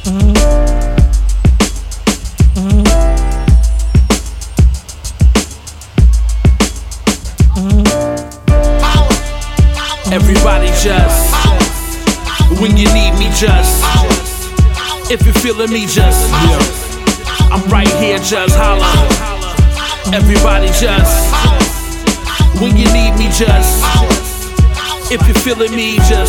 Everybody just, when you need me just, if you're feeling me just, I'm right here just holla. Everybody just, when you need me just, if you're feeling me just,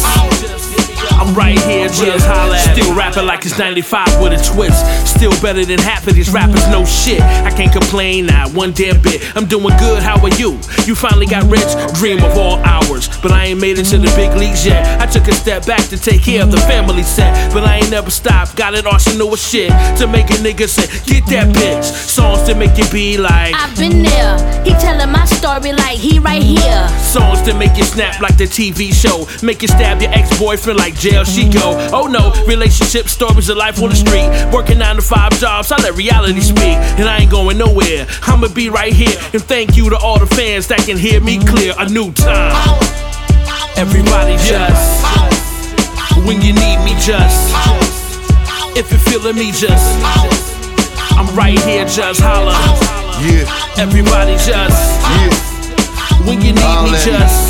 I'm right here just holla. Still rapping like it's 95 with a twist. Still better than half of these rappers, no shit. I can't complain, not one damn bit. I'm doing good, how are you? You finally got rich, dream of all hours. But I ain't made it to the big leagues yet. I took a step back to take care of the family set. But I ain't never stopped, got an arsenal of shit to make a nigga say, get that bitch. Songs to make you be like, I've been there. He telling my story like he right here. Songs to make you snap like the TV show. Make you stab your ex-boyfriend like jail she go. Oh no, relationship stories of life on the street. Working 9 to 5 jobs, I let reality speak. And I ain't going nowhere, I'ma be right here. And thank you to all the fans that can hear me clear. A new time. Everybody just, when you need me just, if you're feeling me just, I'm right here just holla. Everybody just, when you need me just,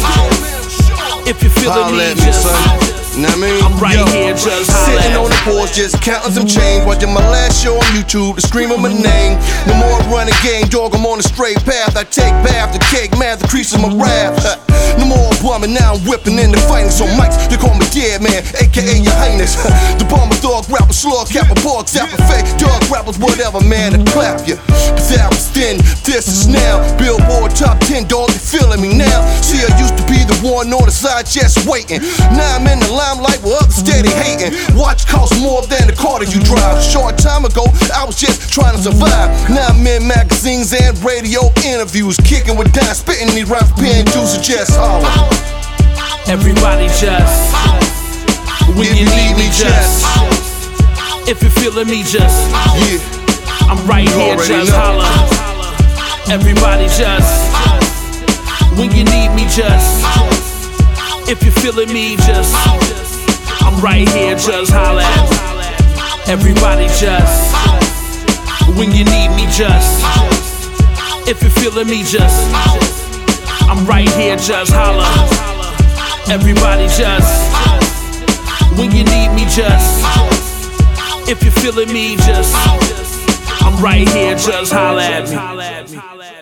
if you're feeling me just, I'm right here just holla. Sitting on the porch just counting some change, watching my last show on YouTube to scream my name. No more running game, dog, I'm on a straight path. I take bath, the cake, math, increasing my rap. No more bumming, now I'm whipping in the finest. On mics, they call me Dead Man, aka Your Highness. The bomber dog, rapper, slug, kappa, pork, zapper, fake, dog, rappers, whatever, man, to clap ya. But that was then, this is now. Billboard top 10, dog, you feeling me now? See, I used to be the one on the side just waiting. Now I'm in the limelight with others steady hating. Watch costs more than the car that you drive. Short time ago, I was just trying to survive. Now I'm in magazines and radio interviews, kicking with Don, spitting these rhymes, paying dues to just holler. Everybody just, when you need me just, if you're feeling me just, I'm right here just holla. Everybody just, when you need me just, if you're feeling me just, I'm right here just holla. Everybody just, when you need me just, if you're feeling me just, I'm right here just holla. Everybody just, when you need me just, if you're feeling me just, I'm right here just holla at me.